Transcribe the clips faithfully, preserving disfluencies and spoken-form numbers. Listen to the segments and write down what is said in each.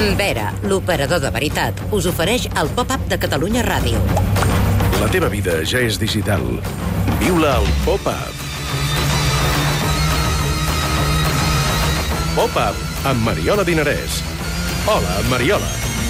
Vera, l'operador de veritat, us ofereix el pop-up de Catalunya Ràdio. La teva vida ja és digital. Viu-la al pop-up. Pop-up amb Mariola Dinarès. Hola, Mariola.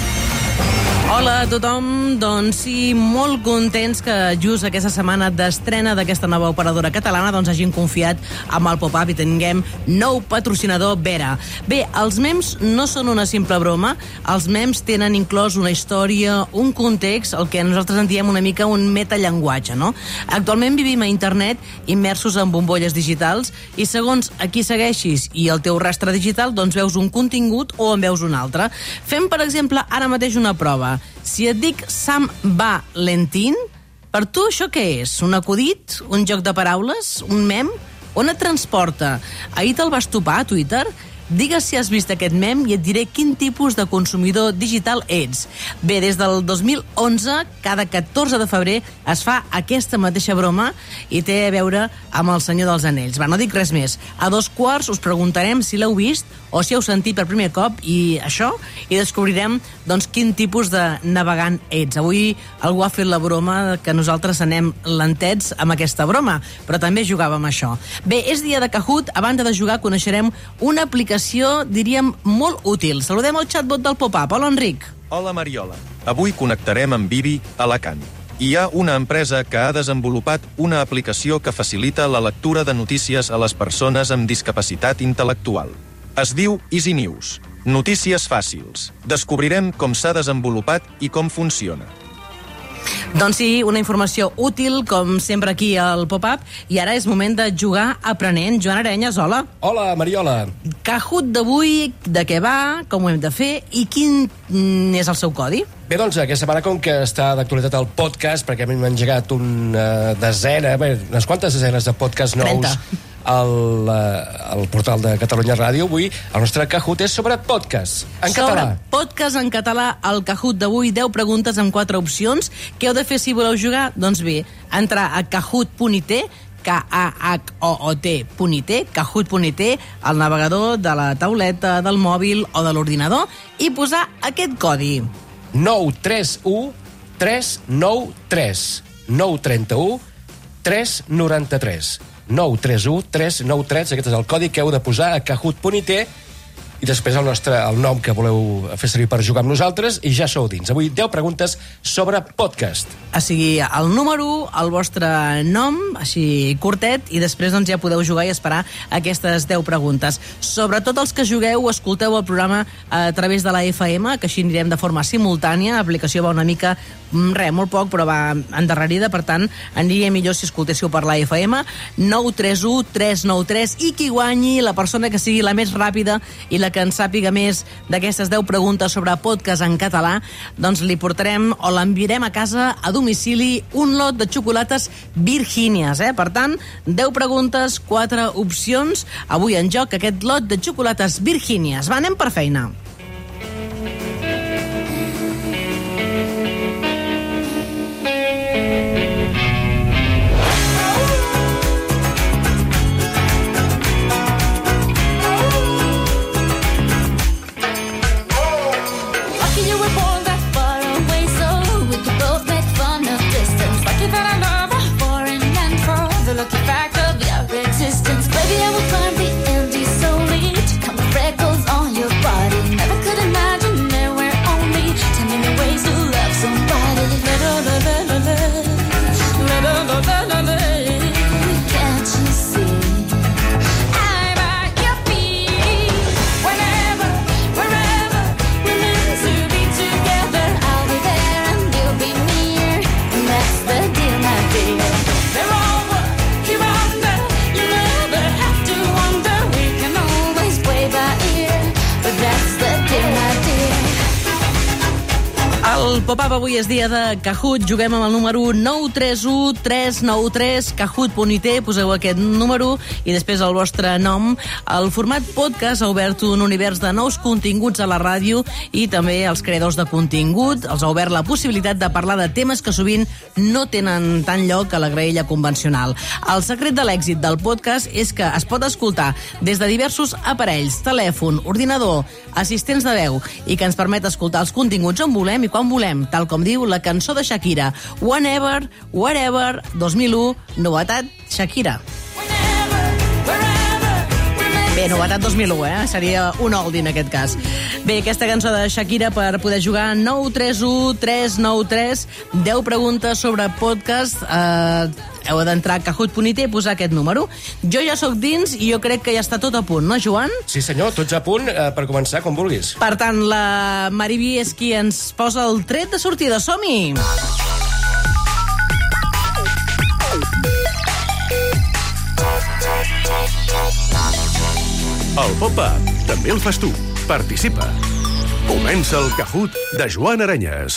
Hola a tothom, doncs sí, molt contents que just aquesta setmana d'estrena d'aquesta nova operadora catalana doncs hagin confiat amb el pop-up i tinguem nou patrocinador Vera. Bé, els mems no són una simple broma, els mems tenen inclòs una història, un context, el que nosaltres en diem una mica un metallenguatge, no? Actualment vivim a internet immersos en bombolles digitals i segons a qui segueixis i el teu rastre digital, doncs veus un contingut o en veus un altre. Fem, per exemple, ara mateix una prova. Si et dic Sam Valentín, per tu això què és? Un acudit? Un joc de paraules? Un mem? On et transporta? Ahir te'l vas topar a Twitter? Digues si has vist aquest mem i et diré quin tipus de consumidor digital ets. Bé, des del dos mil onze, cada catorze de febrer es fa aquesta mateixa broma i té a veure amb el Senyor dels Anells. Va, no dic res més. A dos quarts us preguntarem si l'heu vist o si heu sentit per primer cop i això, i descobrirem doncs quin tipus de navegant ets. Avui algú ha fet la broma que nosaltres anem lentets amb aquesta broma, però també jugàvem a això. Bé, és dia de Kahoot. A banda de jugar, coneixerem una aplicació, diríem, molt útil. Saludem el chatbot del Pop-up. Hola, Enric. Hola, Mariola. Avui connectarem amb Vivi a Alacant. Hi ha una empresa que ha desenvolupat una aplicació que facilita la lectura de notícies a les persones amb discapacitat intel·lectual. Es diu Easy News. Notícies fàcils. Descobrirem com s'ha desenvolupat i com funciona. Doncs sí, una informació útil, com sempre aquí al Pop-up, i ara és moment de jugar aprenent. Joan Arenyes, hola. Hola, Mariola. Kahoot d'avui, de què va, com ho hem de fer i quin és el seu codi? Bé, doncs, aquesta setmana, com que està d'actualitat el podcast, perquè hem engegat una desena, bé, unes quantes desenes de podcasts nous trenta al, al portal de Catalunya Ràdio, avui el nostre Kahoot és sobre podcast, en sobre català. Podcast en català, el Kahoot d'avui, deu preguntes amb quatre opcions. Què heu de fer si voleu jugar? Doncs bé, entrar a kahoot punt it, K A H O O T punt it, kahoot punt it, al navegador de la tauleta, del mòbil o de l'ordinador, i posar aquest codi. nou tres u tres nou tres nou tres u tres nou tres nou tres u tres nou tres. Aquest és el codi que heu de posar a kahoot punt it i després el nostre el nom que voleu fer servir per jugar amb nosaltres i ja sou dins. Avui deu preguntes sobre podcast. O sigui, el número, el vostre nom, així curtet, i després doncs, ja podeu jugar i esperar aquestes deu preguntes. Sobretot els que jugueu, escolteu el programa a través de la F M, que així anirem de forma simultània. L'aplicació va una mica, res, molt poc, però va endarrerida, per tant, aniria millor si escoltéssiu per la F M. nou tres u tres nou tres, i qui guanyi, la persona que sigui la més ràpida i la que en sàpiga més d'aquestes deu preguntes sobre podcast en català, doncs li portarem o l'enviarem a casa a domicili un lot de xocolates Virgínies, eh? Per tant, deu preguntes, quatre opcions. Avui en joc aquest lot de xocolates Virgínies. Va, anem per feina. Baby, I will climb the Andes solely to count the freckles on your body. Never pop-up avui és dia de Kahoot. Juguem amb el número nou tres u tres nou tres, kahoot punt it. Poseu aquest número i després el vostre nom. El format podcast ha obert un univers de nous continguts a la ràdio i també als creadors de contingut. Els ha obert la possibilitat de parlar de temes que sovint no tenen tant lloc a la graella convencional. El secret de l'èxit del podcast és que es pot escoltar des de diversos aparells, telèfon, ordinador, assistents de veu, i que ens permet escoltar els continguts on volem i quan volem, tal com diu la cançó de Shakira, Whenever, Wherever, dos mil u, novetat Shakira. Bé, novetat dos mil u, eh? Seria un oldie en aquest cas. Bé, aquesta cançó de Shakira per poder jugar nou tres u tres nou tres, deu preguntes sobre podcast. Eh, heu d'entrar a kahoot punt it i posar aquest número. Jo ja sóc dins i jo crec que ja està tot a punt, no, Joan? Sí, senyor, tots a punt eh, per començar, com vulguis. Per tant, la Mariví és qui ens posa el tret de sortida. Som-hi! El pop-up també el fas tu. Participa. Comença el Kahoot de Joan Aranyes.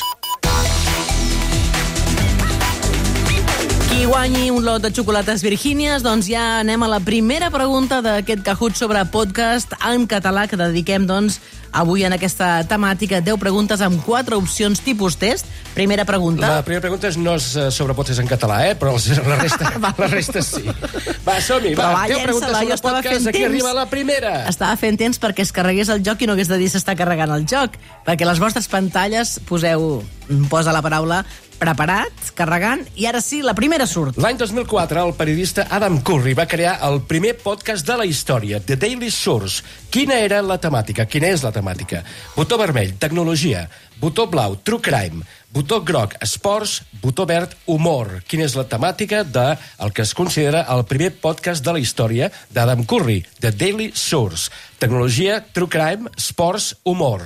Qui guanyi un lot de xocolates Virgínies, doncs ja anem a la primera pregunta d'aquest Kahoot sobre podcast en català que dediquem, doncs, avui en aquesta temàtica. deu preguntes amb quatre opcions tipus test. Primera pregunta. La primera pregunta és, no és sobre podcast en català, eh? Però la resta, la resta sí. Va, som-hi, va. va deu preguntes jo sobre podcast, aquí arriba la primera. Estava fent temps perquè es carregués el joc i no hagués de dir s'està carregant el joc, perquè a les vostres pantalles poseu, posa la paraula preparat, carregant, i ara sí, la primera surt. L'any dos mil quatre, el periodista Adam Curry va crear el primer podcast de la història, The Daily Source. Quina era la temàtica? Quina és la temàtica? Botó vermell, tecnologia. Botó blau, true crime. Botó groc, esports. Botó verd, humor. Quina és la temàtica del que es considera el primer podcast de la història d'Adam Curry, The Daily Source? Tecnologia, true crime, esports, humor.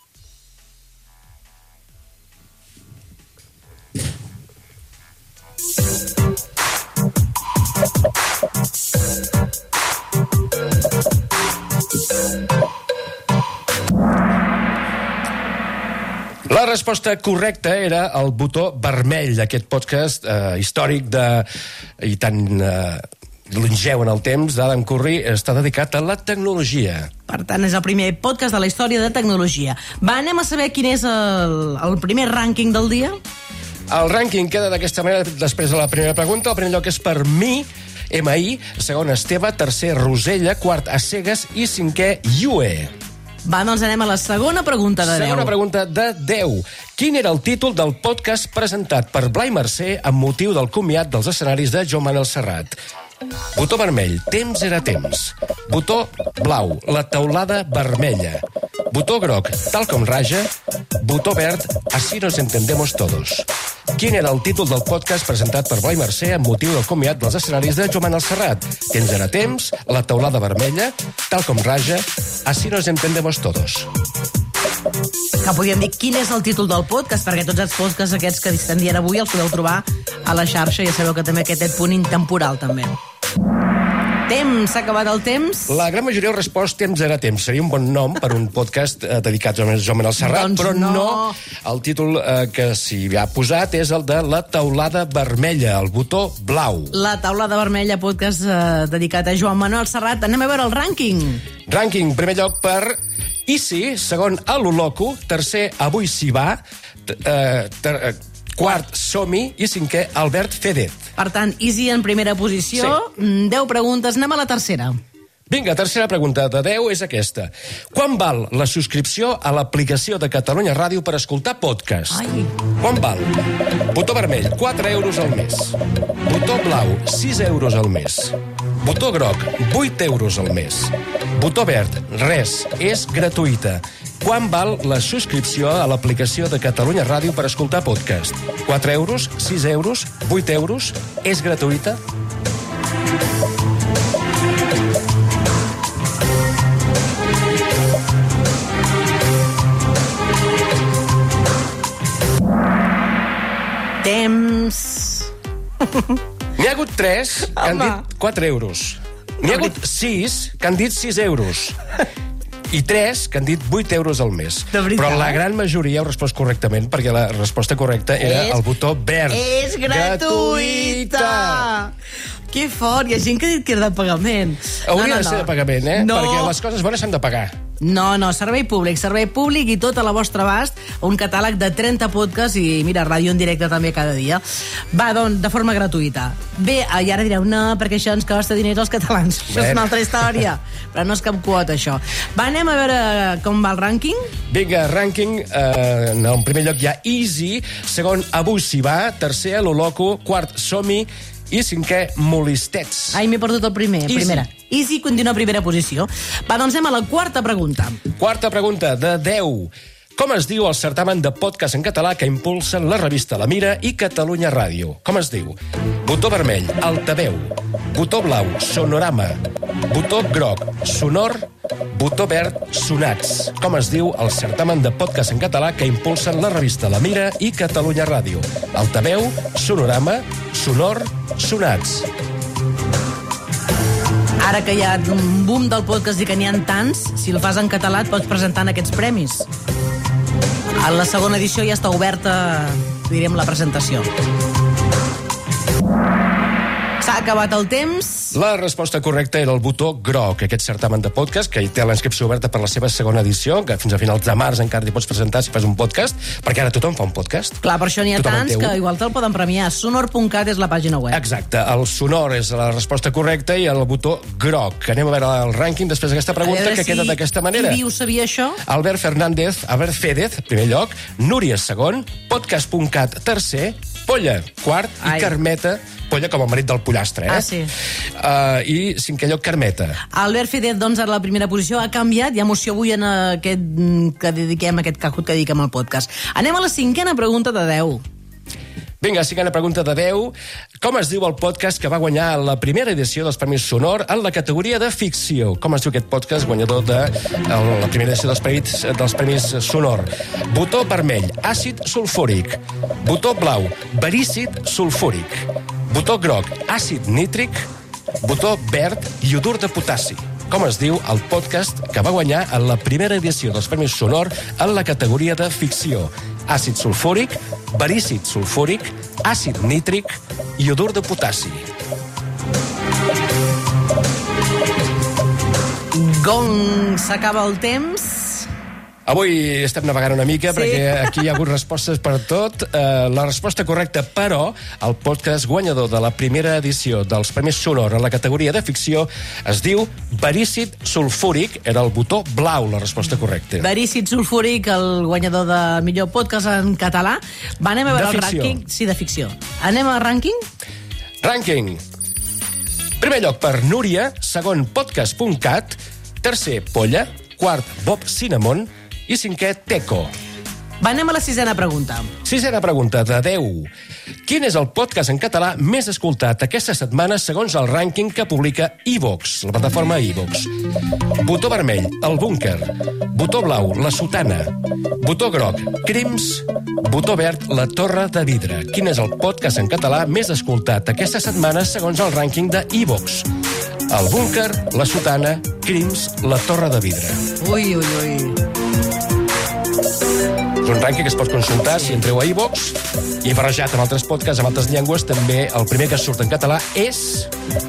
La resposta correcta era el botó vermell. Aquest podcast eh, històric de, i tan eh, longeu en el temps d'Adam Curry està dedicat a la tecnologia. Per tant, és el primer podcast de la història de tecnologia. Va, anem a saber quin és el, el primer rànquing del dia? El rànquing queda d'aquesta manera després de la primera pregunta. El primer lloc és per mi, M I, segon Esteve, tercer Rosella, quart a Cegues i cinquè Yue. Va, doncs anem a la segona pregunta de deu. Segona pregunta de deu. Quin era el títol del podcast presentat per Blai Mercè amb motiu del comiat dels escenaris de Joan Manel Serrat? Botó vermell, temps era temps. Botó blau, la teulada vermella. Botó groc, tal com raja. Botó verd, así nos entendemos todos. Quin era el títol del podcast presentat per Blai Mercè amb motiu del comiat dels escenaris de Joan Manel Serrat? Temps era temps, la teulada vermella, tal com raja, así nos entendemos todos. Que podríem dir quin és el títol del podcast, perquè tots els podcasts aquests que estem dient avui els podeu trobar a la xarxa, i ja sabeu que també aquest punt intemporal també. Temps, s'ha acabat el temps? La gran majoria ha respost temps era temps. Seria un bon nom per un podcast eh, dedicat a Joan Manel Serrat, doncs però no. no. El títol eh, que s'hi ha posat és el de La teulada vermella, el botó blau. La taulada vermella, podcast eh, dedicat a Joan Manel Serrat. Anem a veure el rànquing. Rànquing, primer lloc per Isi, segon a l'Oloco, tercer Avui s'hi va, eh, ter, eh, quart Som-hi i cinquè Albert Fedet. Per tant, Easy en primera posició, sí. deu preguntes. Anem a la tercera. Vinga, tercera pregunta de deu és aquesta. Quan val la subscripció a l'aplicació de Catalunya Ràdio per escoltar podcast? Ai. Quan val? Botó vermell, quatre euros al mes. Botó blau, sis euros al mes. Botó groc, vuit euros al mes. Botó verd, res, és gratuïta. Quan val la subscripció a l'aplicació de Catalunya Ràdio per escoltar podcast? quatre euros, sis euros, vuit euros, és gratuïta? Temps. N'hi ha hagut tres que han Home. dit quatre euros. N'hi ha hagut sis que han dit sis euros. i tres que han dit vuit euros al mes. De veritat? Però la gran majoria heu respost correctament, perquè la resposta correcta era És- el botó verd. És gratuïta! Que fort! Hi ha gent que ha dit que era de pagament. Hauria de ser de pagament, eh? No. Perquè les coses bones s'han de pagar. No, no, servei públic, servei públic i tot a la vostra abast, un catàleg de trenta podcasts i, mira, ràdio en directe també cada dia. Va, doncs, de forma gratuïta. Bé, i ara direu, no, perquè això ens costa diners als catalans. Això és una altra història, però no és cap quota, això. Va, anem a veure com va el rànquing. Vinga, rànquing. Eh, en primer lloc hi ha Easy, segon Avui s'hi va, tercer a Loloco, quart Som-hi i cinquè Molistets. Ai, m'he perdut el primer, Easy. primera. Easy continua a primera posició. Va, doncs anem a la quarta pregunta. Quarta pregunta, de deu. Com es diu el certamen de podcast en català que impulsen la revista La Mira i Catalunya Ràdio? Com es diu? Botó vermell, Altaveu. Botó blau, Sonorama. Botó groc, Sonor. Botó verd, Sonats. Com es diu el certamen de podcast en català que impulsen la revista La Mira i Catalunya Ràdio? Altaveu, Sonorama, Sonor, Sonats. Ara que hi ha un boom del podcast i que n'hi ha tants, si el fas en català et pots presentar en aquests premis. A la segona edició ja està oberta, direm, la presentació. S'ha acabat el temps. La resposta correcta era el botó groc, aquest certamen de podcast, que hi té la inscripció oberta per la seva segona edició, que fins a finals de març encara t'hi pots presentar si fas un podcast, perquè ara tothom fa un podcast. Clar, per això n'hi ha Tothom en té tants que un. igual te'l poden premiar. sonor punt cat és la pàgina web. Exacte, el sonor és la resposta correcta i el botó groc. Anem a veure el rànquing després d'aquesta pregunta, A veure que si queda d'aquesta manera. Qui viu sabia això? Albert Fernández, Albert Férez, primer lloc, Núria, segon, podcast punt cat, tercer, Polla, quart, i Ai. Carmeta, Polla com el marit del pollastre, eh? Ah, sí. Uh, I cinquè lloc, Carmeta. Albert Fidel, doncs, a la primera posició ha canviat. Hi ha emoció avui en aquest mm, que dediquem, aquest cajut que dediquem al podcast. Anem a la cinquena pregunta de deu. Vinga, cinquena pregunta de deu. Com es diu el podcast que va guanyar la primera edició dels Premis Sonor en la categoria de ficció? Com es diu aquest podcast guanyador de el, la primera edició dels Premis, dels Premis Sonor? Botó vermell, àcid sulfúric. Botó blau, verícid sulfúric. Botó groc, àcid nítric. Botó verd, iodur de potassi. Com es diu el podcast que va guanyar en la primera edició dels Premis Sonor en la categoria de ficció? Àcid sulfúric, verícid sulfúric, àcid nítric, iodur de potassi. Gong, s'acaba el temps. Avui estem navegant una mica, Sí. perquè aquí hi ha hagut respostes per tot. Uh, la resposta correcta, però, el podcast guanyador de la primera edició dels Premis Sonor en la categoria de ficció es diu verícid sulfúric. Era el botó blau, la resposta correcta. Verícid sulfúric, el guanyador de millor podcast en català. Va, anem a veure De el ficció. rànquing. Sí, de ficció. Anem al rànquing? Rànquing. Primer lloc per Núria, segon podcast punt cat, tercer Polla, quart Bob Cinnamon i cinquè Teco. Va, anem a la sisena pregunta. Sisena pregunta, de deu. Quin és el podcast en català més escoltat aquesta setmana segons el rànquing que publica iVox, la plataforma iVox? Botó vermell, El Búnquer. Botó blau, La Sotana. Botó groc, Crims. Botó verd, La Torre de Vidre. Quin és el podcast en català més escoltat aquesta setmana segons el rànquing de iVox? El Búnquer, La Sotana, Crims, La Torre de Vidre. Ui, ui, ui. És un rànquing que es pot consultar si entreu a iVox i barrejat amb altres podcasts, amb altres llengües, també el primer que surt en català és...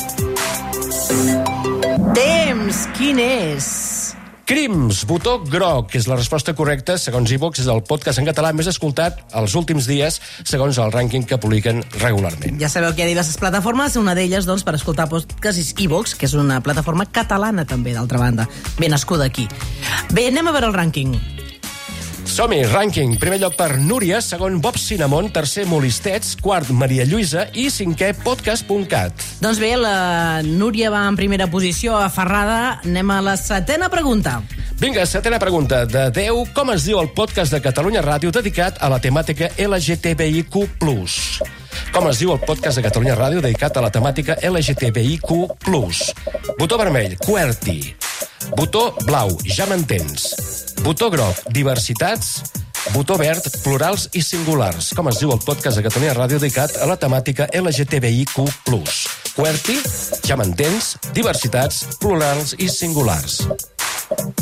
Temps, quin és? Crims, botó groc, que és la resposta correcta, segons iVox, és el podcast en català més escoltat els últims dies, segons el rànquing que publiquen regularment. Ja sabeu que hi ha diverses plataformes, una d'elles, doncs, per escoltar podcasts és iVox, que és una plataforma catalana, també, d'altra banda, ben nascuda aquí. Bé, anem a veure el rànquing. Som-hi, rànquing. Primer lloc per Núria, segon Bob Cinnamon, tercer Molistets, quart Maria Lluïsa i cinquè podcast punt cat. Doncs bé, la Núria va en primera posició, aferrada. Anem a la setena pregunta. Vinga, setena pregunta. De deu, com es diu el podcast de Catalunya Ràdio dedicat a la temàtica L G T B I Q plus? Com es diu el podcast de Catalunya Ràdio dedicat a la temàtica L G T B I Q plus? Botó vermell, QWERTY. Botó blau, ja m'entens. Botó groc, diversitats. Botó verd, plurals i singulars. Com es diu el podcast de Catalunya Ràdio dedicat a la temàtica L G T B I Q plus? QWERTY, ja m'entens, diversitats, plurals i singulars.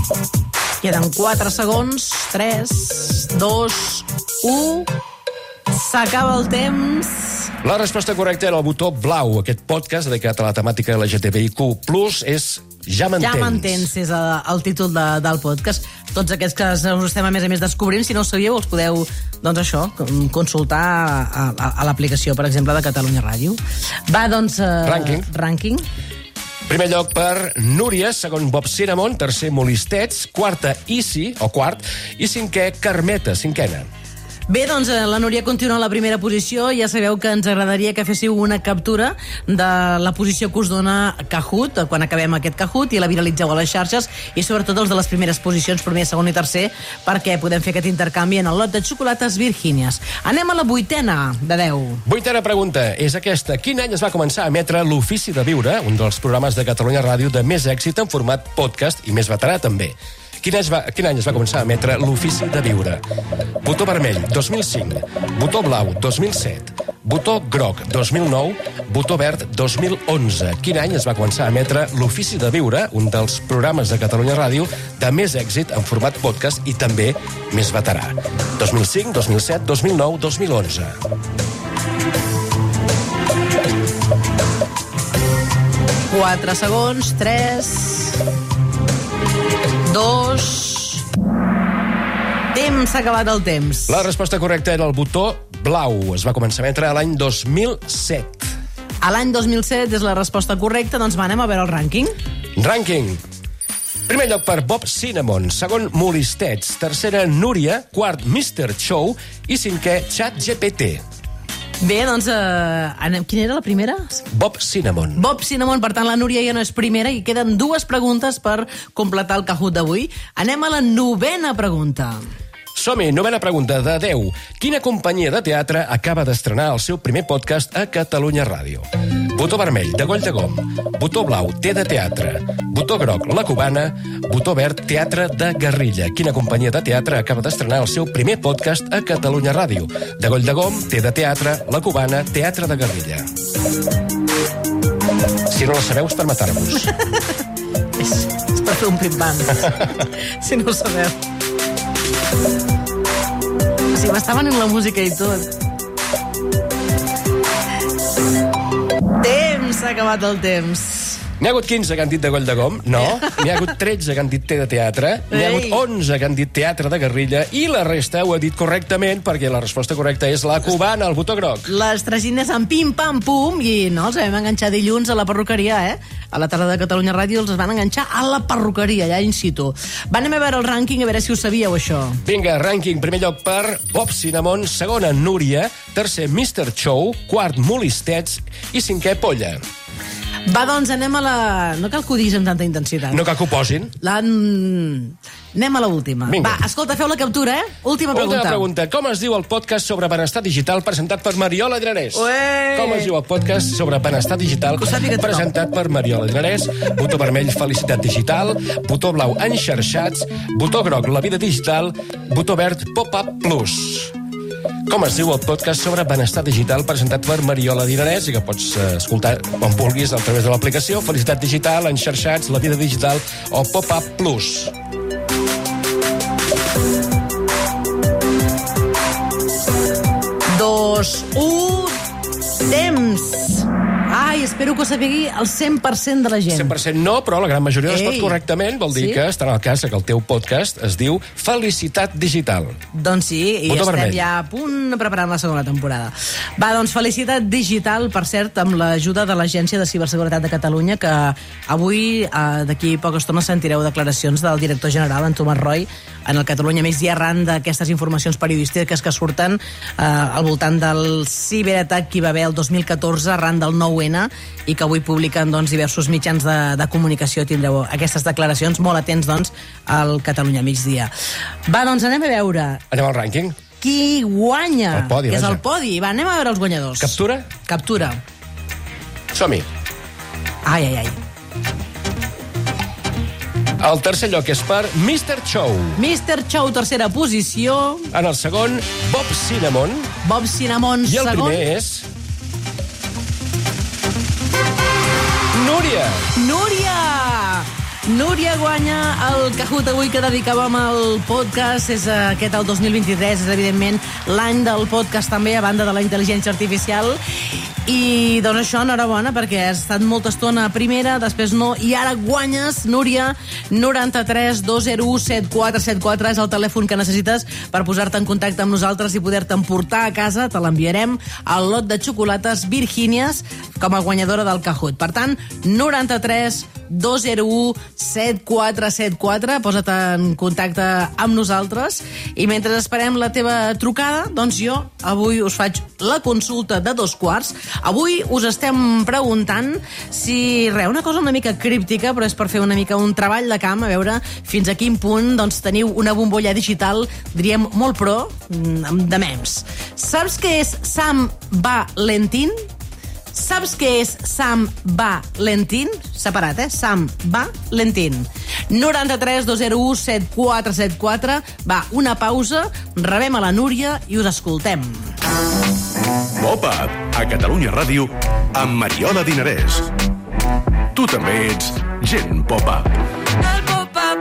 Queden quatre segons. tres, dos, u... S'acaba el temps. La resposta correcta era el botó blau. Aquest podcast dedicat a la temàtica L G T B I Q plus, és Ja m'entens. Ja m'entens, és el, el títol de, del podcast. Tots aquests que us estem a més a més descobrint, si no ho sabíeu, els podeu, doncs això, consultar a, a, a l'aplicació, per exemple, de Catalunya Ràdio. Va, doncs... Eh, Rànquing. Rànquing. Primer lloc per Núria, segon Bob Cinnamon, tercer Molistets, quarta Isi, o quart, i cinquè Carmeta, cinquena. Bé, doncs la Núria continua a la primera posició. Ja sabeu que ens agradaria que féssiu una captura de la posició que us dona Kahoot, quan acabem aquest Kahoot, i la viralitzeu a les xarxes, i sobretot els de les primeres posicions, primer, segon i tercer, perquè podem fer aquest intercanvi en el lot de xocolates Virgínies. Anem a la vuitena de deu. Vuitena pregunta és aquesta. Quin any es va començar a emetre L'Ofici de Viure, un dels programes de Catalunya Ràdio de més èxit en format podcast i més veterà també? Quin any, va, quin any es va començar a emetre L'Ofici de Viure? Botó vermell, dos mil cinc. Botó blau, dos mil set. Botó groc, dos mil nou. Botó verd, dos mil onze. Quin any es va començar a emetre L'Ofici de Viure, un dels programes de Catalunya Ràdio de més èxit en format podcast i també més veterà? dos mil cinc, dos mil set, dos mil nou, dos mil onze. Quatre segons, tres... dos... Temps, s'ha acabat el temps. La resposta correcta era el botó blau. Es va començar a emetre l'any dos mil set. A l'any dos mil set és la resposta correcta, doncs va, anem a veure el rànquing. Rànquing. Primer lloc per Bob Cinnamon, segon Molistets, tercera Núria, quart mister Show i cinquè ChatGPT. Bé, doncs, eh, anem... quina era la primera? Bob Cinnamon. Bob Cinnamon, per tant, la Núria ja no és primera i queden dues preguntes per completar el Kahoot d'avui. Anem a la novena pregunta. Som-hi, novena pregunta de deu. Quina companyia de teatre acaba d'estrenar el seu primer podcast a Catalunya Ràdio? Botó vermell, de Goll de Gom. Botó blau, T de Teatre. Botó groc, La Cubana. Botó verd, Teatre de Guerrilla. Quina companyia de teatre acaba d'estrenar el seu primer podcast a Catalunya Ràdio? De Goll de Gom, T de Teatre, La Cubana, Teatre de Guerrilla. Si no la sabeu, és per matar-vos. és, és per fer un pim-pam. si no ho sabeu. Sí, m'estaven en la música i tot. Temps, s'ha acabat el temps. N'hi ha hagut quinze que han dit de Goll de Gom? No. N'hi ha hagut tretze que han dit T de Teatre. N'hi ha hagut onze que han dit Teatre de Guerrilla. I la resta ho ha dit correctament, perquè la resposta correcta és La Cubana, el botó groc. Les tragines en pim-pam-pum, i no, els vam enganxar dilluns a la perruqueria, eh? A la tarda de Catalunya Ràdio els van enganxar a la perruqueria, allà in situ. Va, anem a veure el rànquing, a veure si ho sabíeu, això. Vinga, rànquing. Primer lloc per Bob Cinnamon, segona Núria, tercer mister Show, quart Molistets i cinquè Polla. Va, doncs, anem a la... No cal que ho diguis amb tanta intensitat. No cal que ho posin. La... Anem a l'última. Va, escolta, feu la captura, eh? Última pregunta. Última pregunta. Com es diu el podcast sobre benestar digital presentat per Mariola Dinarès? Ué! Com es diu el podcast sobre benestar digital presentat per Mariola Dinarès? Botó vermell, Felicitat Digital. Botó blau, Enxarxats. Botó groc, La Vida Digital. Botó verd, Pop-Up Plus. Com es diu el podcast sobre benestar digital presentat per Mariola Dinarès i que pots escoltar quan vulguis a través de l'aplicació Felicitat Digital, Enxarxats, La Vida Digital o Pop-Up Plus. Dos, un, temps. Ai, espero que ho sabigui el cent per cent de la gent. cent per cent no, però la gran majoria Ei. es pot correctament. Vol dir Sí? que està en el cas que el teu podcast es diu Felicitat Digital. Doncs sí, i Botó estem vermell. ja a punt preparant la segona temporada. Va, doncs Felicitat Digital, per cert, amb l'ajuda de l'Agència de Ciberseguretat de Catalunya, que avui, eh, d'aquí a poca estona, sentireu declaracions del director general, en Tomàs Roy, en el Catalunya Més, i arran d'aquestes informacions periodístiques que surten eh, al voltant del ciberatac que hi va haver el dos mil catorze arran del nou ene i que avui publiquen doncs, diversos mitjans de, de comunicació. Tindreu aquestes declaracions, molt atents doncs, al Catalunya Migdia. Va, doncs anem a veure Anem al rànquing. qui guanya, El podi, que és vaja. el podi. Va, anem a veure els guanyadors. Captura? Captura. Som-hi. Ai, ai, ai. El tercer lloc és per mister Show. mister Chow, tercera posició. En el segon, Bob Cinnamon. Bob Cinnamon, I el segon. primer és... Núria. Núria! Núria guanya el Kahoot avui que dedicàvem al podcast. És aquest el dos mil vint-i-tres, és evidentment l'any del podcast també, a banda de la intel·ligència artificial. I doncs això, enhorabona, perquè has estat molta estona a primera, després no, i ara guanyes, Núria. Noranta-tres dos zero u set quatre set quatre és el telèfon que necessites per posar-te en contacte amb nosaltres i poder-te emportar a casa. Te l'enviarem al lot de xocolates Virgínies com a guanyadora del Kahoot. Per tant, noranta-tres dos zero u set quatre set quatre, posa't en contacte amb nosaltres, i mentre esperem la teva trucada, doncs jo avui us faig la consulta de dos quarts. Avui us estem preguntant si, res, una cosa una mica críptica, però és per fer una mica un treball de camp, a veure fins a quin punt doncs, teniu una bombolla digital, diríem, molt pro, de memes. Saps què és Sam Valentín? Saps què és Sam Valentín? Separat, eh? Sam Valentín. noranta-tres dos zero u set quatre set quatre. Va, una pausa, rebem a la Núria i us escoltem. Pop-up, a Catalunya Ràdio, amb Mariola Dinarès. Tu també ets gent pop-up. El pop-up.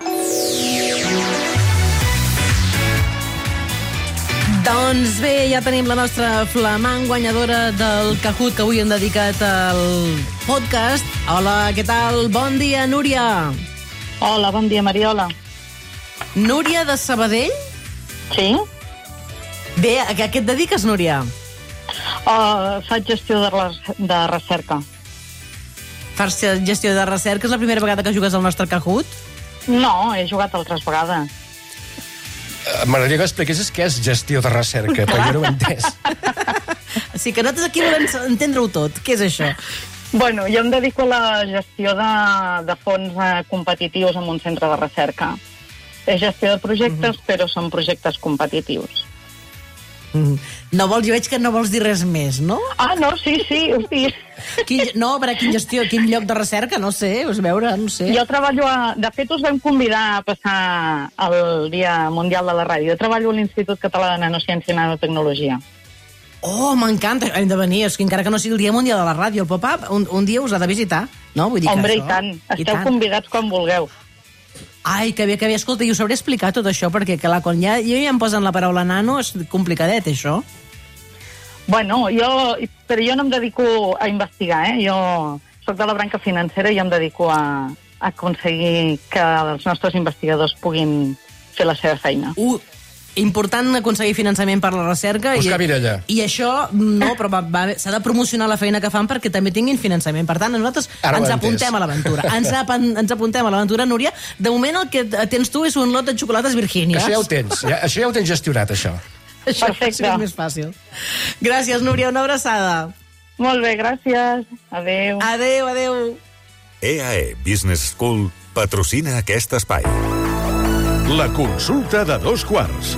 Doncs bé, ja tenim la nostra flamant guanyadora del Kahoot, que avui hem dedicat al podcast. Hola, què tal? Bon dia, Núria. Hola, bon dia, Mariola. Núria de Sabadell? Sí? Bé, a què et dediques, Núria? Uh, faig gestió de, res de recerca. Fas gestió de recerca? És la primera vegada que jugues al nostre Kahoot? No, he jugat altres vegades. M'agradaria que expliquessis què és gestió de recerca, però jo no ho he entès. Sí, que nosaltres aquí volem entendre-ho tot. Què és això? Bueno, jo em dedico a la gestió de, de fons eh, competitius en un centre de recerca. És gestió de projectes, mm-hmm. però són projectes competitius. Mm. No vols, jo veig que no vols dir res més, no? Ah, no, sí, sí, hosti. Quin, no, per a quin gestió, quin lloc de recerca, no sé, us veure, no sé. Jo treballo a... De fet, us vam convidar a passar el Dia Mundial de la Ràdio. Jo treballo a l'Institut Català de Nanociència i Nanotecnologia. Oh, m'encanta, hem de venir, és que encara que no sigui el Dia Mundial de la Ràdio, el pop-up, un, un dia us ha de visitar, no? Vull dir Hombre, que i això, tant, esteu i tant. convidats quan vulgueu. Ai, que bé, que bé, escolta, i us sabré explicar tot això, perquè clar, quan ja, ja em posen la paraula nano, és complicadet, això. Bueno, jo, però jo no em dedico a investigar, eh? Jo soc de la branca financera i em dedico a, a aconseguir que els nostres investigadors puguin fer la seva feina. Uh, important aconseguir finançament per la recerca. Buscar i, Mirella. I això, no, però va, va, s'ha de promocionar la feina que fan perquè també tinguin finançament. Per tant, nosaltres Ara ens ho he apuntem entès. a l'aventura. Ens, ap ens apuntem a l'aventura, Núria. De moment el que tens tu és un lot de xocolates Virgínies. Això ja ho tens, ja, això ja ho tens gestionat, això. Això Perfecte. és més fàcil. Gràcies, Núria, una abraçada. Molt bé, gràcies. Adéu. Adéu, adéu. E A E Business School patrocina aquest espai. La consulta de dos quarts.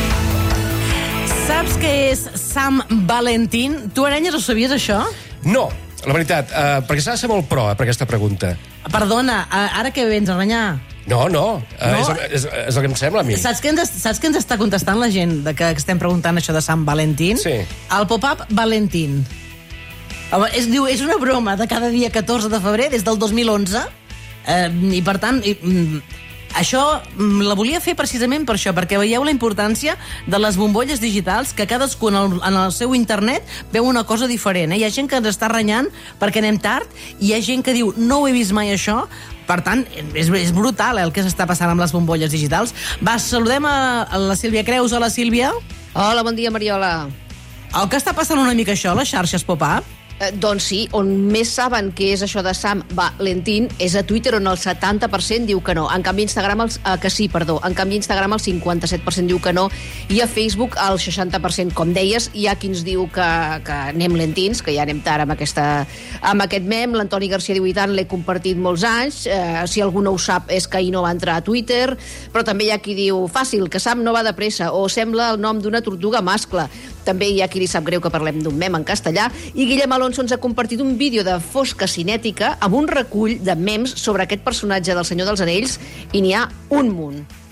Saps què és Sam Valentín? Tu, Arenyes, ho sabies, això? No, la veritat, uh, perquè s'ha de ser molt pro, eh, per aquesta pregunta. Perdona, ara què vens, a renyar? No, no, uh, No? És, el, és, és el que em sembla a mi. Saps què ens, saps què ens està contestant la gent de que estem preguntant això de Sant Valentín? Sí. El pop-up Valentín. Home, és, diu, és una broma de cada dia catorze de febrer des del dos mil onze, eh, i per tant... I, mm, això mm, la volia fer precisament per això, perquè veieu la importància de les bombolles digitals, que cadascú en el, en el seu internet veu una cosa diferent. Eh? Hi ha gent que ens està renyant perquè anem tard, i hi ha gent que diu no ho he vist mai això. Per tant, és, és brutal eh, el que s'està passant amb les bombolles digitals. Va, saludem a, a la Sílvia Creus. Hola, Sílvia. Hola, bon dia, Mariola. El que està passant una mica això, les xarxes pop-up? Eh, doncs sí, on més saben què és això de Sam Valentín és a Twitter, on el setanta per cent diu que no. En canvi, Instagram, el, eh, que sí, perdó. En canvi, Instagram el cinquanta-set per cent diu que no. I a Facebook el seixanta per cent. Com deies, hi ha qui ens diu que, que anem lentins, que ja anem tard amb, aquesta, amb aquest mem. L'Antoni Garcia diu, i tant, l'he compartit molts anys. Eh, si algú no ho sap, és que ahir no va entrar a Twitter. Però també hi ha qui diu, fàcil, que Sam no va de pressa, o sembla el nom d'una tortuga mascle. També hi ha qui li sap greu que parlem d'un mem en castellà. I Guillem Alonso ens ha compartit un vídeo de Fosca Cinètica amb un recull de mems sobre aquest personatge del Senyor dels Anells, i n'hi ha un munt.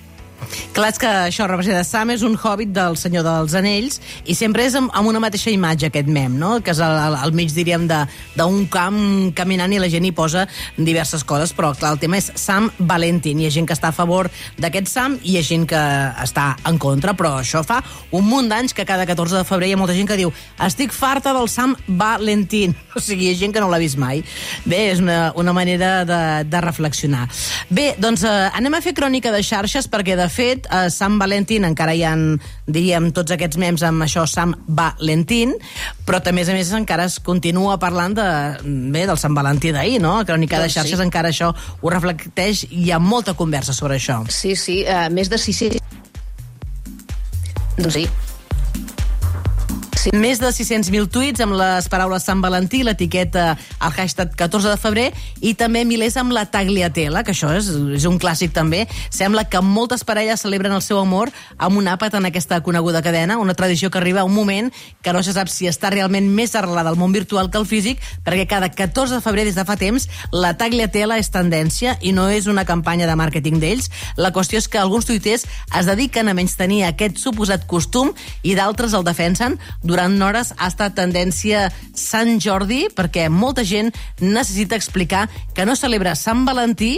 Clar, és que això representa Sam és un hobbit del Senyor dels Anells i sempre és amb, amb una mateixa imatge aquest mem, no? Que és al, al, al mig, diríem, d'un camp caminant i la gent hi posa diverses coses, però clar, el tema és Sam Valentín. Hi ha gent que està a favor d'aquest Sam i hi ha gent que està en contra, però això fa un munt d'anys que cada catorze de febrer hi ha molta gent que diu estic farta del Sam Valentín. O sigui, hi ha gent que no l'ha vist mai. Bé, és una, una manera de, de reflexionar. Bé, doncs eh, anem a fer crònica de xarxes perquè, de fet, a Sant Valentín encara hi ha, diríem, tots aquests memes amb això Sant Valentín, però també, a més, encara es continua parlant de, bé, del Sant Valentí d'ahir, no? A crònica de xarxes sí. Encara això ho reflecteix i hi ha molta conversa sobre això. Sí, sí, uh, més de sis-cents... Doncs sí. Sí. Més de sis-cents mil tuits amb les paraules Sant Valentí, l'etiqueta al hashtag catorze de febrer i també milers amb la tagliatella, que això és, és un clàssic també. Sembla que moltes parelles celebren el seu amor amb un àpat en aquesta coneguda cadena, una tradició que arriba a un moment que no se sap si està realment més arrelada al món virtual que al físic, perquè cada catorze de febrer des de fa temps la tagliatella és tendència i no és una campanya de màrqueting d'ells. La qüestió és que alguns tuiters es dediquen a menystenir aquest suposat costum i d'altres el defensen. Durant hores ha estat tendència Sant Jordi, perquè molta gent necessita explicar que no celebra Sant Valentí,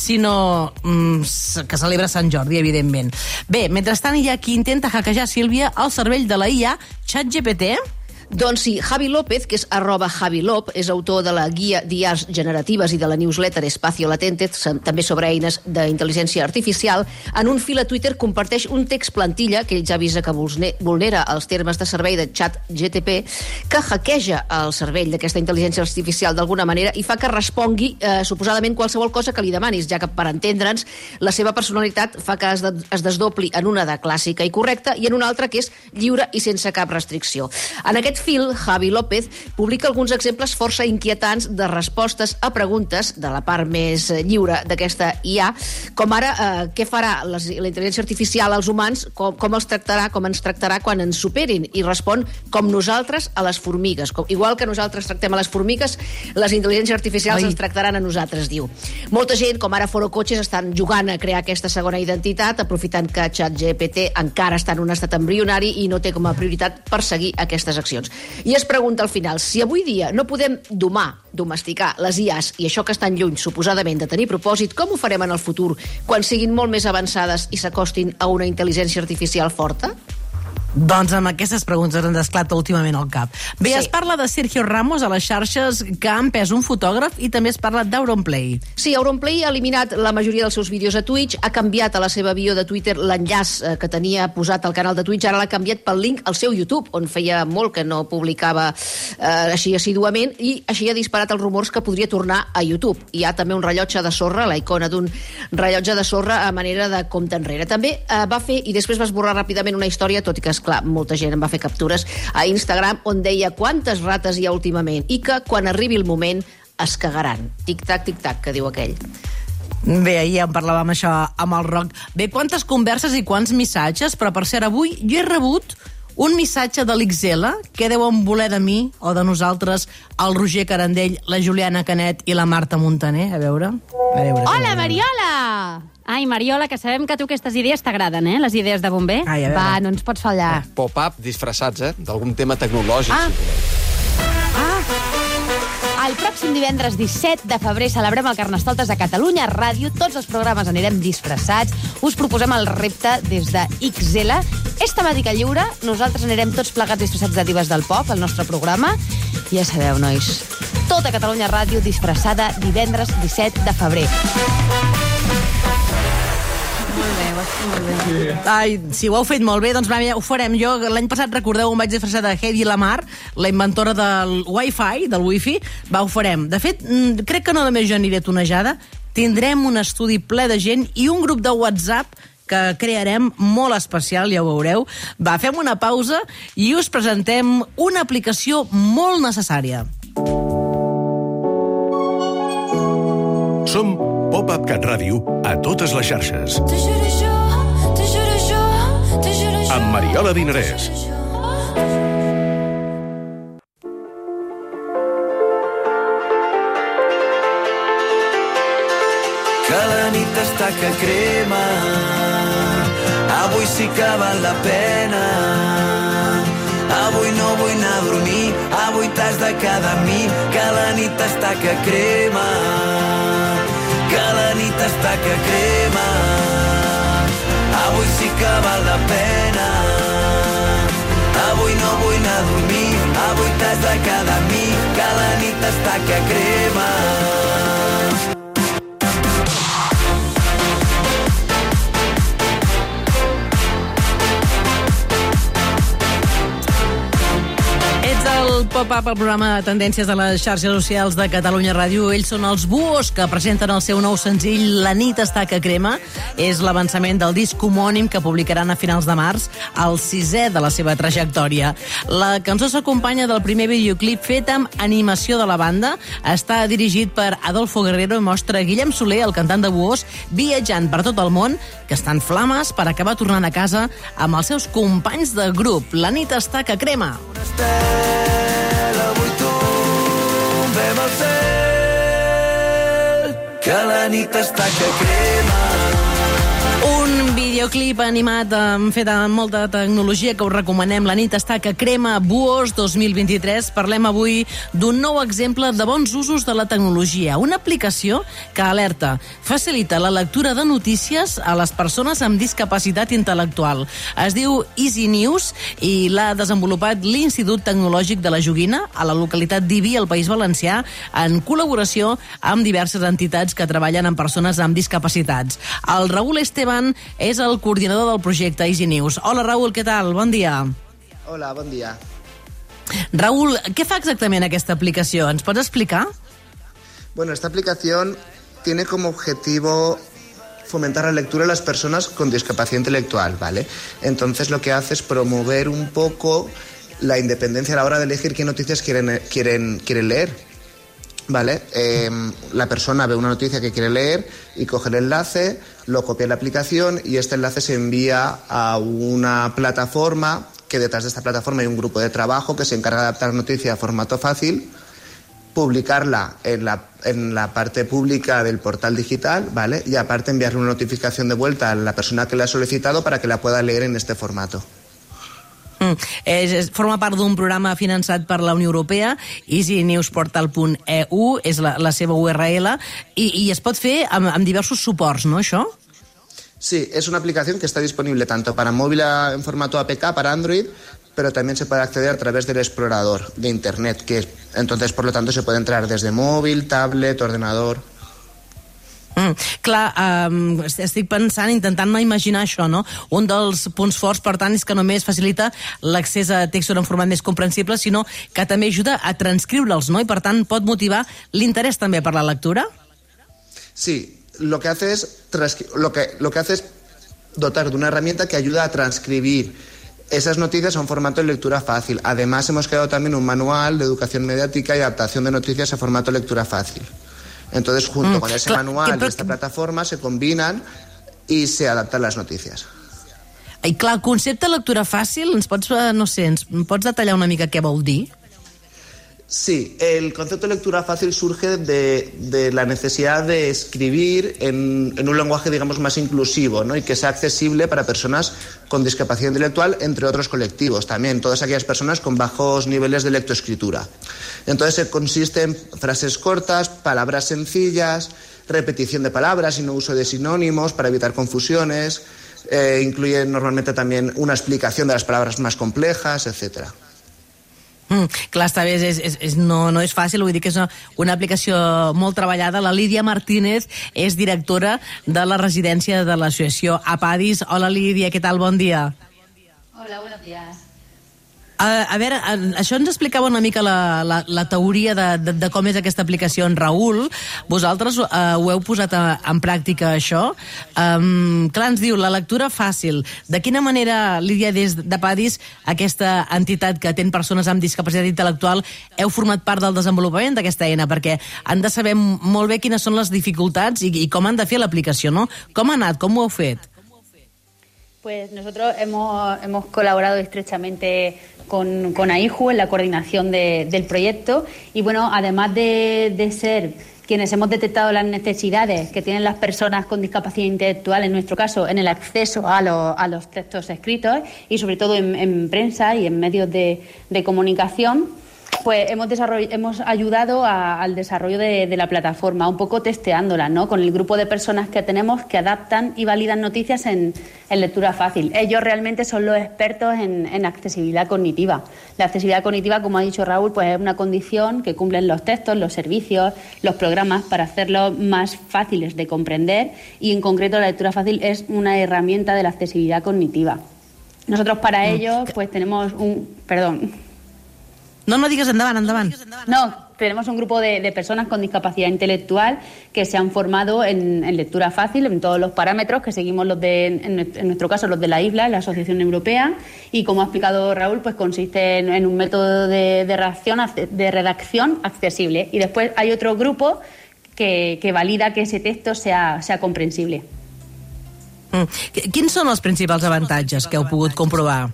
sinó mm, que celebra Sant Jordi, evidentment. Bé, mentrestant hi ha qui intenta hackejar, Sílvia, el cervell de la I A ChatGPT. Doncs sí, Javi López, que és arroba Javi Lop, és autor de la guia d'I As generatives i de la newsletter Espacio Latente, també sobre eines d'intel·ligència artificial. En un fil a Twitter comparteix un text plantilla que ell ja avisa que vulnera els termes de servei de ChatGPT, que hackeja el cervell d'aquesta intel·ligència artificial d'alguna manera i fa que respongui eh, suposadament qualsevol cosa que li demanis, ja que, per entendre'ns, la seva personalitat fa que es, de, es desdobli en una de clàssica i correcta i en una altra que és lliure i sense cap restricció. En aquest fil, Javi López publica alguns exemples força inquietants de respostes a preguntes de la part més lliure d'aquesta I A, com ara eh, què farà les, la intel·ligència artificial als humans, com, com els tractarà, com ens tractarà quan ens superin, i respon com nosaltres a les formigues. Com, igual que nosaltres tractem a les formigues, les intel·ligències artificials Ai. ens tractaran a nosaltres, diu. Molta gent, com ara Foro Cotxes, estan jugant a crear aquesta segona identitat, aprofitant que ChatGPT encara està en un estat embrionari i no té com a prioritat perseguir aquestes accions. I es pregunta al final, si avui dia no podem domar, domesticar les I As i això que estan lluny, suposadament, de tenir propòsit, com ho farem en el futur, quan siguin molt més avançades i s'acostin a una intel·ligència artificial forta? Doncs amb aquestes preguntes ens esclata últimament al cap. Bé, sí. Es parla de Sergio Ramos a les xarxes, que ha empès un fotògraf, i també es parla d'Auronplay. Sí, Auronplay ha eliminat la majoria dels seus vídeos a Twitch, ha canviat a la seva bio de Twitter l'enllaç eh, que tenia posat al canal de Twitch, ara l'ha canviat pel link al seu YouTube, on feia molt que no publicava eh, així assiduament, i així ha disparat els rumors que podria tornar a YouTube. Hi ha també un rellotge de sorra, la icona d'un rellotge de sorra a manera de compte enrere. També eh, va fer, i després va esborrar ràpidament una història, tot i que clar, molta gent em va fer captures a Instagram on deia quantes rates hi ha últimament i que quan arribi el moment es cagaran. Tic-tac, tic-tac, que diu aquell. Bé, ahir en parlàvem això amb el Roc. Bé, quantes converses i quants missatges, però per cert, avui jo he rebut un missatge de l'X L, què deuen voler de mi o de nosaltres el Roger Carandell, la Juliana Canet i la Marta Montaner. A veure. A veure Hola, Mariola! Ai, Mariola, que sabem que a tu aquestes idees t'agraden, eh? Les idees de bomber. Ai, Va, no ens pots fallar. Eh, pop-up disfressats, eh? D'algun tema tecnològic, ah. si voleu. Ah! El pròxim divendres disset de febrer celebrem el Carnestoltes a Catalunya Ràdio. Tots els programes anirem disfressats. Us proposem el repte des de X L. És temàtica lliure. Nosaltres anirem tots plegats disfressats de divas del pop, al nostre programa. Ja sabeu, nois. Tota Catalunya Ràdio disfressada divendres disset de febrer. Molt bé, ho has fet molt bé. Ai, si ho heu fet molt bé, doncs va, ho farem. Jo l'any passat, recordeu, em vaig disfressar de Hedy Lamar, la inventora del Wi-Fi, del Wi-Fi. Va, ho farem. De fet, crec que no només jo aniré tonejada, tindrem un estudi ple de gent i un grup de WhatsApp que crearem molt especial, ja ho veureu. Va, fem una pausa i us presentem una aplicació molt necessària. Som Pop-Up Cat Ràdio a totes les xarxes. Amb Mariola Dinarès. Que la nit està que crema, avui sí que val la pena. Avui no vull anar a dormir, avui t'has de quedar amb mi, que la nit està que crema, que la nit està que crema. Avui sí que val la pena. Avui no vull anar a dormir, avui t'has de quedar amb mi, que la nit està que crema. El Pop-Up, el programa de tendències de les xarxes socials de Catalunya Ràdio. Ells són els Buos, que presenten el seu nou senzill La nit està que crema. És l'avançament del disc homònim que publicaran a finals de març, el sisè de la seva trajectòria. La cançó s'acompanya del primer videoclip fet amb animació de la banda. Està dirigit per Adolfo Guerrero i mostra Guillem Soler, el cantant de Buos, viatjant per tot el món, que està en flames per acabar tornant a casa amb els seus companys de grup. La nit està que crema. Avui tombem al cel, que la nit està que crema. Un videoclip animat amb, fet amb molta tecnologia que us recomanem. La nit està que crema. Buos dos mil vint-i-tres. Parlem avui d'un nou exemple de bons usos de la tecnologia. Una aplicació que alerta, facilita la lectura de notícies a les persones amb discapacitat intel·lectual. Es diu Easy News i l'ha desenvolupat l'Institut Tecnològic de la Joguina a la localitat d'Ibi, al País Valencià, en col·laboració amb diverses entitats que treballen amb persones amb discapacitats. El Raül Esteban és el coordinador del projecte Easy News. Hola, Raül, què tal? Bon dia. Hola, bon dia. Raúl, ¿qué fa exactamente esta aplicación? ¿Nos puedes explicar? Bueno, esta aplicación tiene como objetivo fomentar la lectura de las personas con discapacidad intelectual, ¿vale? Entonces lo que hace es promover un poco la independencia a la hora de elegir qué noticias quieren, quieren, quieren leer, ¿vale? Eh, la persona ve una noticia que quiere leer y coge el enlace, lo copia en la aplicación y este enlace se envía a una plataforma, que detrás de esta plataforma hay un grupo de trabajo que se encarga de adaptar la noticia a formato fácil, publicarla en la, en la parte pública del portal digital, ¿vale? Y aparte enviarle una notificación de vuelta a la persona que la ha solicitado para que la pueda leer en este formato. Mm. És, és, forma part d'un programa finançat per la Unió Europea, easy news portal punt e u, és la, la seva U R L, i, i es pot fer amb, amb diversos suports, no, això? Sí, es una aplicación que está disponible tanto para móvil en formato A P K, para Android, pero también se puede acceder a través del explorador de Internet, que entonces, por lo tanto, se puede entrar desde móvil, tablet, ordenador. Mm, clar, um, estic pensant, intentant imaginar això, no? Un dels punts forts, per tant, és que només facilita l'accés a textos en format més comprensible, sinó que també ajuda a transcriure'ls, no? I, per tant, pot motivar l'interès també per la lectura? Sí, lo que hace es, lo que, lo que hace es dotar de una herramienta que ayuda a transcribir esas noticias a un formato de lectura fácil. Además, hemos creado también un manual de educación mediática y adaptación de noticias a formato de lectura fácil. Entonces, junto mm, con ese clar, manual que, i esta plataforma, se combinan y se adaptan las noticias. I clar, el concepte de lectura fàcil, ens pots, no sé, ens pots detallar una mica què vol dir? Sí, el concepto de lectura fácil surge de, de la necesidad de escribir en, en un lenguaje, digamos, más inclusivo, ¿no? Y que sea accesible para personas con discapacidad intelectual, entre otros colectivos también, todas aquellas personas con bajos niveles de lectoescritura. Entonces consiste en frases cortas, palabras sencillas, repetición de palabras y no uso de sinónimos para evitar confusiones, eh, incluye normalmente también una explicación de las palabras más complejas, etcétera. Mm, clar, està bé, és, és, és, no, no és fàcil, vull dir que és una, una aplicació molt treballada. La Lídia Martínez és directora de la residència de l'associació APADIS. Hola, Lídia, què tal? Bon dia. Hola, buenos días. A, a veure, a, això ens explicava una mica la, la, la teoria de, de, de com és aquesta aplicació en Raül. Vosaltres uh, ho heu posat a, en pràctica, això. Um, clar, ens diu, la lectura fàcil. De quina manera, Lídia, des d'APADIS, aquesta entitat que atén persones amb discapacitat intel·lectual, heu format part del desenvolupament d'aquesta eina? Perquè han de saber molt bé quines són les dificultats i, i com han de fer l'aplicació, no? Com ha anat? Com ho heu fet? Pues nosotros hemos, hemos colaborado estrechamente con, con AIJU en la coordinación de, del proyecto y bueno, además de, de ser quienes hemos detectado las necesidades que tienen las personas con discapacidad intelectual, en nuestro caso, en el acceso a, lo, a los textos escritos y sobre todo en, en prensa y en medios de, de comunicación, pues hemos, hemos ayudado a, al desarrollo de, de la plataforma, un poco testeándola, ¿no? Con el grupo de personas que tenemos que adaptan y validan noticias en, en lectura fácil. Ellos realmente son los expertos en, en accesibilidad cognitiva. La accesibilidad cognitiva, como ha dicho Raúl, pues es una condición que cumplen los textos, los servicios, los programas para hacerlos más fáciles de comprender, y en concreto la lectura fácil es una herramienta de la accesibilidad cognitiva. Nosotros para ello pues tenemos un... Perdón... No, no digues endavant, endavant. No, tenemos un grupo de, de personas con discapacidad intelectual que se han formado en, en lectura fácil, en todos los parámetros, que seguimos los de, en, en nuestro caso, los de la I B L A, la Asociación Europea, y como ha explicado Raúl, pues consiste en, en un método de, de, redacción, de redacción accesible. Y después hay otro grupo que, que valida que ese texto sea, sea comprensible. Mm. Quins són els principals avantatges que heu pogut comprovar?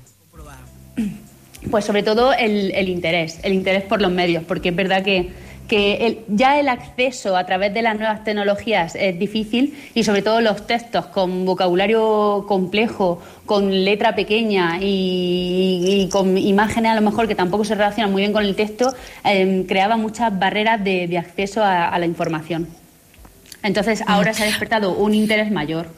Pues sobre todo el, el interés, el interés por los medios, porque es verdad que, que el, ya el acceso a través de las nuevas tecnologías es difícil, y sobre todo los textos con vocabulario complejo, con letra pequeña y, y con imágenes a lo mejor que tampoco se relacionan muy bien con el texto, eh, creaba muchas barreras de, de acceso a, a la información. Entonces ahora se ha despertado un interés mayor.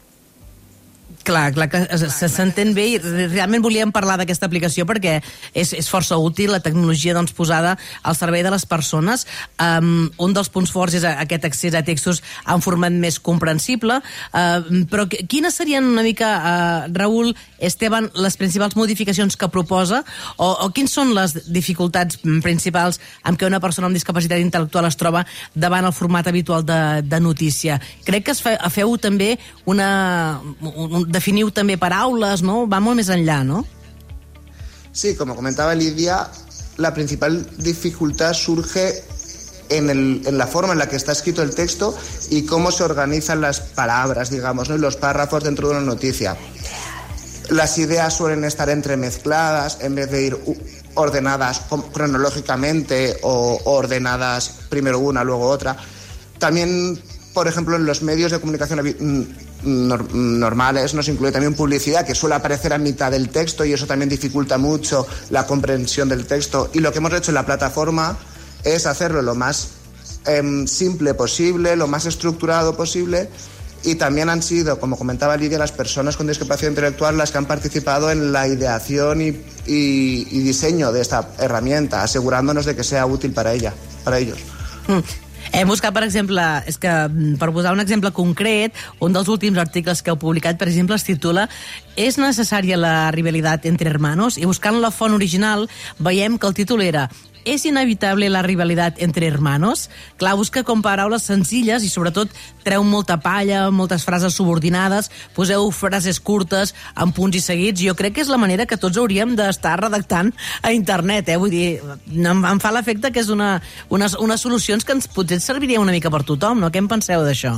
Clar, clar que se s'entén bé, i realment volíem parlar d'aquesta aplicació perquè és, és força útil, la tecnologia doncs, posada al servei de les persones. Um, un dels punts forts és aquest accés a textos en format més comprensible, uh, però quines serien una mica, uh, Raül, Esteban, les principals modificacions que proposa, o, o quins són les dificultats principals amb què una persona amb discapacitat intel·lectual es troba davant el format habitual de, de notícia? Crec que es fe, feu també una... Un, definiu també paraules, ¿no? Va molt més enllà, ¿no? Sí, como comentaba Lidia, la principal dificultad surge en, el, en la forma en la que está escrito el texto y cómo se organizan las palabras, digamos, ¿no? Y los párrafos dentro de una noticia. Las ideas suelen estar entremezcladas en vez de ir ordenadas cronológicamente o ordenadas primero una, luego otra. También, por ejemplo, en los medios de comunicación normales nos incluye también publicidad que suele aparecer a mitad del texto, y eso también dificulta mucho la comprensión del texto. Y lo que hemos hecho en la plataforma es hacerlo lo más eh, simple posible, lo más estructurado posible, y también han sido, como comentaba Lidia, las personas con discapacidad intelectual las que han participado en la ideación y, y, y diseño de esta herramienta, asegurándonos de que sea útil para ella, para ellos. Mm. Hem buscat, per exemple, és que per posar un exemple concret, un dels últims articles que heu publicat, per exemple, es titula «És necessària la rivalitat entre hermanos?» i buscant la font original veiem que el títol era «És inevitable la rivalitat entre hermanos?» Clar, busca com paraules senzilles i sobretot treu molta palla, moltes frases subordinades, poseu frases curtes amb punts i seguits. Jo crec que és la manera que tots hauríem d'estar redactant a internet, eh? Vull dir, em, em fa l'efecte que és una, unes, unes solucions que ens potser serviria una mica per tothom, no? Què en penseu d'això?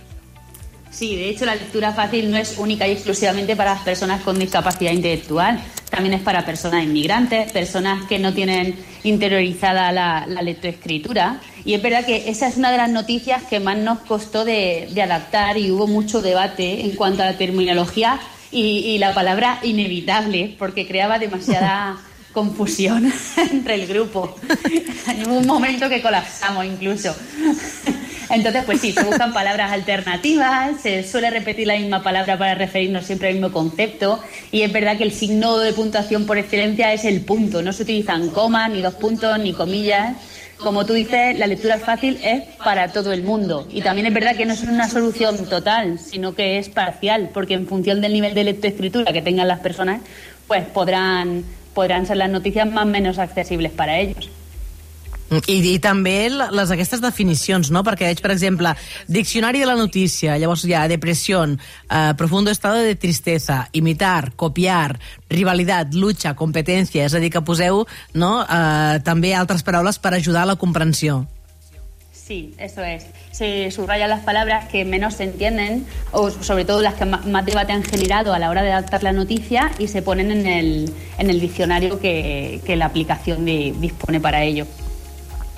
Sí, de hecho la lectura fácil no es única y exclusivamente para las personas con discapacidad intelectual, también es para personas inmigrantes, personas que no tienen interiorizada la, la lectoescritura, y es verdad que esa es una de las noticias que más nos costó de, de adaptar, y hubo mucho debate en cuanto a la terminología y, y la palabra inevitable, porque creaba demasiada confusión entre el grupo. Hubo un momento que colapsamos incluso. Entonces, pues sí, se buscan palabras alternativas, se suele repetir la misma palabra para referirnos siempre al mismo concepto, y es verdad que el signo de puntuación por excelencia es el punto. No se utilizan comas, ni dos puntos, ni comillas. Como tú dices, la lectura fácil es para todo el mundo. Y también es verdad que no es una solución total, sino que es parcial, porque en función del nivel de lectoescritura que tengan las personas, pues podrán, podrán ser las noticias más o menos accesibles para ellos. I, i també les aquestes definicions, no? Perquè veig, per exemple, diccionari de la notícia, llavors hi ha depressió, eh, profundo estado de tristeza, imitar, copiar, rivalidad, lucha, competència, és a dir, que poseu, no, eh, també altres paraules per ajudar a la comprensió. Sí, eso es. Se subrayan las palabras que menos se entienden, o sobre todo las que más, más debate han generado a la hora de adaptar la noticia, y se ponen en el, en el diccionario que, que la aplicación de, dispone para ello.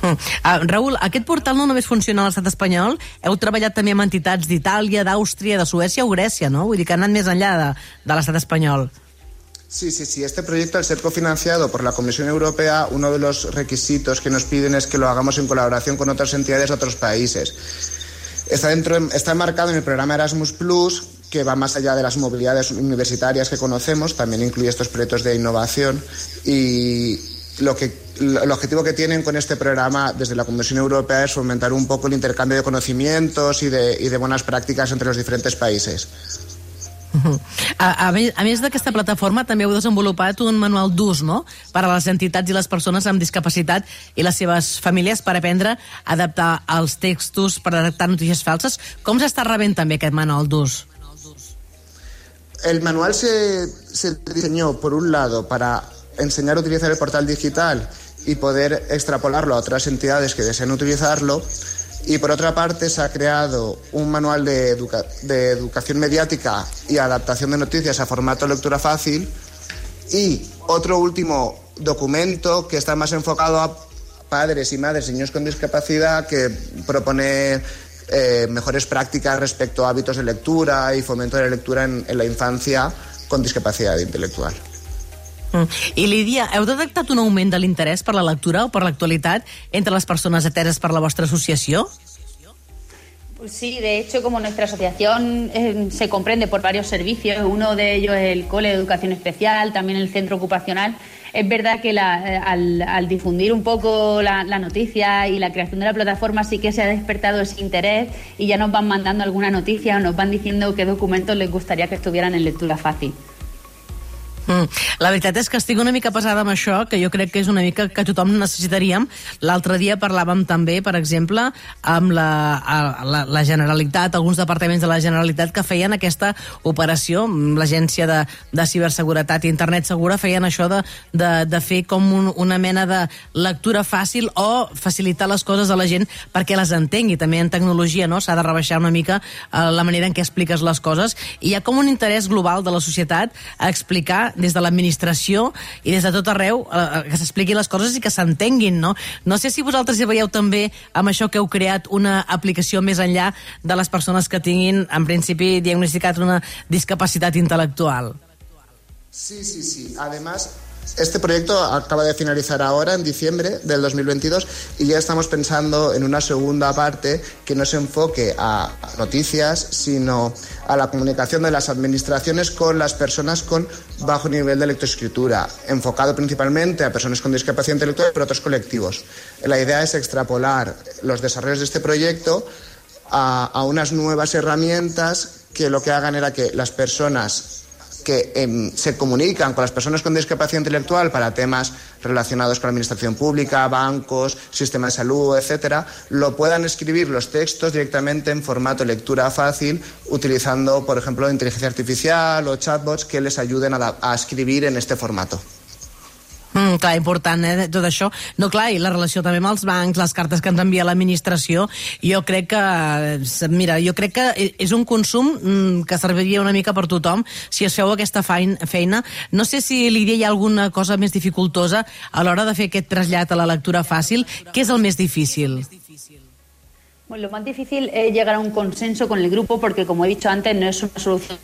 Uh, Raül, aquest portal no només funciona a l'estat espanyol, heu treballat també amb entitats d'Itàlia, d'Àustria, de Suècia o Grècia, ¿no? Vull dir que han anat més enllà de, de l'estat espanyol. Sí, sí, sí. Este proyecto, al ser cofinanciado por la Comisión Europea, uno de los requisitos que nos piden es que lo hagamos en colaboración con otras entidades de otros países. Está, dentro, está enmarcado en el programa Erasmus Plus, que va más allá de las movilidades universitarias que conocemos, también incluye estos proyectos de innovación y lo que, el objetivo que tienen con este programa desde la Comisión Europea es fomentar un poco el intercambio de conocimientos y de, y de buenas prácticas entre los diferentes países. Uh-huh. A, a, més, a més d'aquesta plataforma també heu desenvolupat un manual d'ús, no?, per a les entitats i les persones amb discapacitat i les seves famílies per aprendre a adaptar els textos, per adaptar notícies falses. Com s'està rebent també aquest manual d'ús? El manual se, se diseñó, por un lado, para enseñar a utilizar el portal digital y poder extrapolarlo a otras entidades que deseen utilizarlo. Y por otra parte se ha creado un manual de, educa de educación mediática y adaptación de noticias a formato lectura fácil y otro último documento que está más enfocado a padres y madres de niños con discapacidad, que propone eh, mejores prácticas respecto a hábitos de lectura y fomento de la lectura en, en la infancia con discapacidad intelectual. Mm. I Lídia, heu detectat un augment de l'interès per la lectura o per l'actualitat entre les persones ateses per la vostra associació? Sí, de hecho, como nuestra asociación eh, se comprende por varios servicios, uno de ellos es el Cole de Educación Especial, también el Centro Ocupacional, es verdad que la, eh, al, al difundir un poco la, la noticia y la creación de la plataforma sí que se ha despertado ese interés y ya nos van mandando alguna noticia o nos van diciendo qué documentos les gustaría que estuvieran en lectura fácil. Mm. La veritat és que estic una mica pesada amb això, que jo crec que és una mica que tothom necessitaríem. L'altre dia parlàvem també, per exemple, amb la, la, la Generalitat, alguns departaments de la Generalitat que feien aquesta operació, l'Agència de, de Ciberseguretat i Internet Segura feien això de, de, de fer com un, una mena de lectura fàcil o facilitar les coses a la gent perquè les entengui. També en tecnologia, no?, s'ha de rebaixar una mica eh, la manera en què expliques les coses, i hi ha com un interès global de la societat a explicar des de l'administració i des de tot arreu eh, que s'expliquin les coses i que s'entenguin, no? No sé si vosaltres hi veieu també amb això que heu creat una aplicació més enllà de les persones que tinguin, en principi, diagnosticat una discapacitat intel·lectual. Sí, sí, sí. Además, este proyecto acaba de finalizar ahora, en diciembre del dos mil veintidós, y ya estamos pensando en una segunda parte que no se enfoque a noticias, sino a la comunicación de las administraciones con las personas con bajo nivel de lectoescritura, enfocado principalmente a personas con discapacidad intelectual, pero otros colectivos. La idea es extrapolar los desarrollos de este proyecto a, a unas nuevas herramientas que lo que hagan era que las personas que eh, se comunican con las personas con discapacidad intelectual para temas relacionados con la administración pública, bancos, sistema de salud, etcétera, lo puedan escribir los textos directamente en formato lectura fácil, utilizando, por ejemplo, inteligencia artificial o chatbots que les ayuden a, a escribir en este formato. Mm, clar, important, eh, tot això. No, clar, i la relació també amb els bancs, les cartes que ens envia l'administració, jo crec que, mira, jo crec que és un consum mm, que serviria una mica per tothom si es feu aquesta feina. No sé si, Lídia, hi ha alguna cosa més dificultosa a l'hora de fer aquest trasllat a la lectura fàcil. Què és el més difícil? Bueno, lo más difícil es llegar a un consenso con el grupo porque, como he dicho antes, no es una solución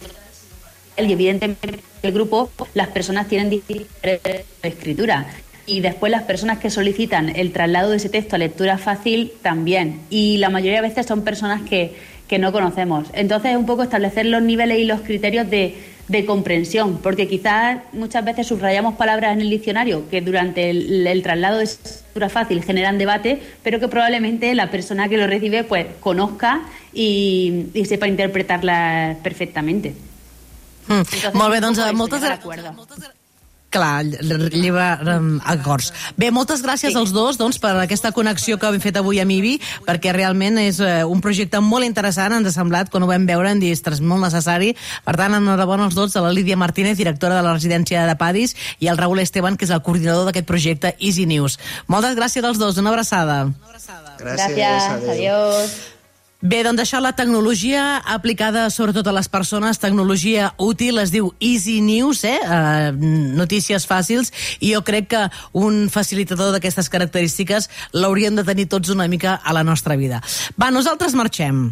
y evidentemente el grupo, las personas tienen diferentes escritura y después las personas que solicitan el traslado de ese texto a lectura fácil también, y la mayoría de veces son personas que, que no conocemos. Entonces es un poco establecer los niveles y los criterios de, de comprensión, porque quizás muchas veces subrayamos palabras en el diccionario que durante el, el traslado de lectura fácil generan debate, pero que probablemente la persona que lo recibe pues conozca y, y sepa interpretarlas perfectamente. Mm. Molt bé, doncs moltes gràcies. Clar, lleva um, acords. Bé, moltes gràcies sí. als dos doncs, per aquesta connexió que hem fet avui amb I B I, perquè realment és uh, un projecte molt interessant, ens ha semblat, quan ho vam veure, hem dit, ostres, molt necessari. Per tant, enhorabona als dos, a la Lídia Martínez, directora de la residència de Padis, i al Raül Esteban, que és el coordinador d'aquest projecte Easy News. Moltes gràcies als dos, una abraçada. Gràcies, gràcies, adiós. Bé, doncs això, la tecnologia aplicada sobretot a les persones, tecnologia útil, es diu Easy News, eh? Uh, notícies fàcils, i jo crec que un facilitador d'aquestes característiques l'hauríem de tenir tots una mica a la nostra vida. Va, nosaltres marxem.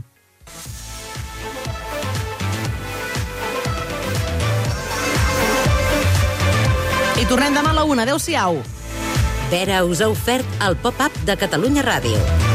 I tornem demà a la una. Adéu-siau. Vera us ha ofert el pop-up de Catalunya Ràdio.